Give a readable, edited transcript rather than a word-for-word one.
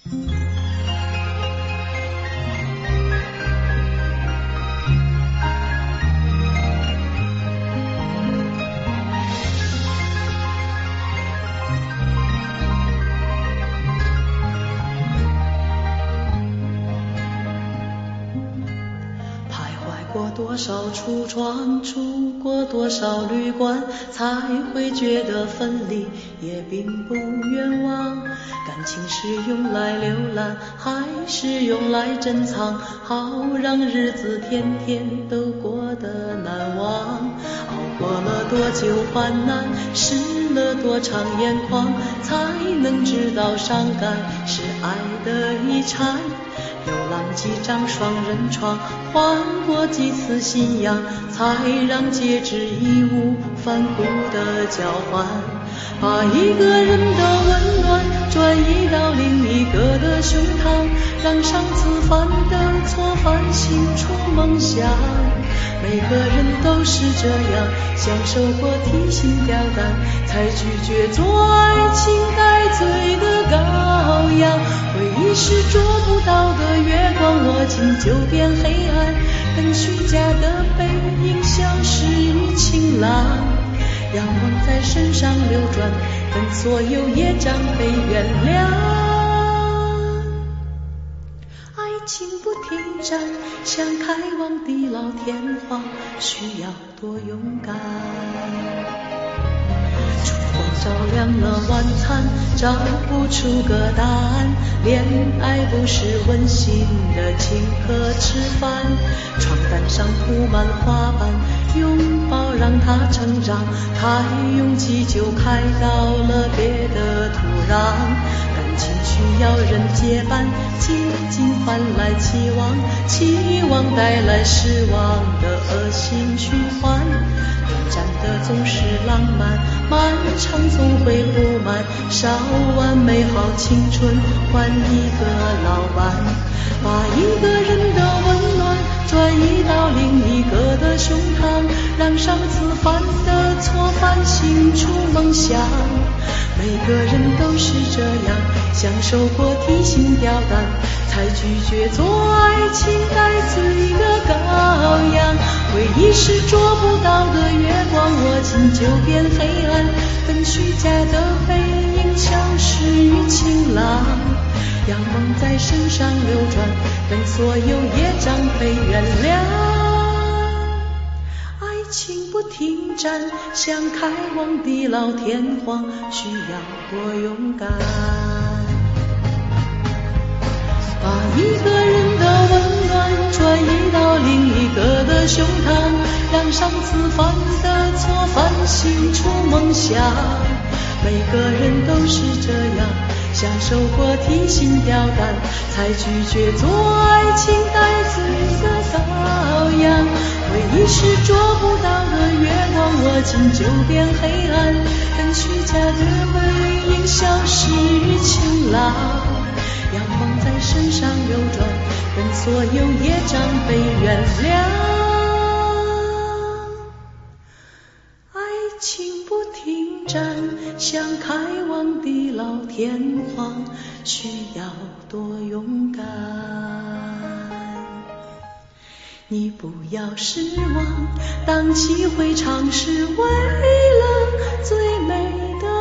多少橱窗，住过多少旅馆，才会觉得分离也并不冤枉。感情是用来浏览，还是用来珍藏？好让日子天天都过得难忘。熬过了多久患难，湿了多长眼眶，才能知道伤感是爱的遗产。流浪几张双人床，换过几次信仰，才让戒指义无反顾的交换。把一个人的温暖转移到另一个的胸膛，让上次犯的错反省出梦想。每个人都是这样，享受过提心吊胆，才拒绝做爱情戴罪的羔羊。回忆是捉不到的月光，握紧就变黑暗，跟虚假的背影消失于晴朗。阳光在身上流转，跟所有业障被原谅。爱情不停站，想开往地老天荒，需要多勇敢。烛光照亮了晚餐，找不出个答案。恋爱不是温馨的请客吃饭，床单上铺满花瓣，拥抱让它成长，太拥挤就开到了别的土壤。感情需要人接伴，接近换来期望，期望带来失望的恶性循环。短暂的总是浪漫，漫长总会不满，烧完美好青春换一个老伴。把一个人的温暖转移到另一个的胸膛，让上次犯的错反省出梦想。每个人都是这样，享受过提心吊胆，才拒绝做爱情戴罪的羔羊。回忆是捉不到的月光，握紧就变黑暗，跟虚假的背影消失于晴朗。阳光在身上流转，跟所有业障被原谅。爱情不停站，想开往地老天荒，需要多勇敢。把一个人的温暖转移到另一个的胸膛，让上次犯的错反省出梦想。每个人都是这样，享受过提心吊胆，才拒绝做爱情戴罪的羔羊。回忆是捉不到的月光，握紧就变黑暗，跟虚假的背影消失于晴朗。阳光在身上流转，跟所有业障被原谅。爱情不停站，想开往地老天荒，需要多勇敢。你不要失望，荡气回肠是为了最美的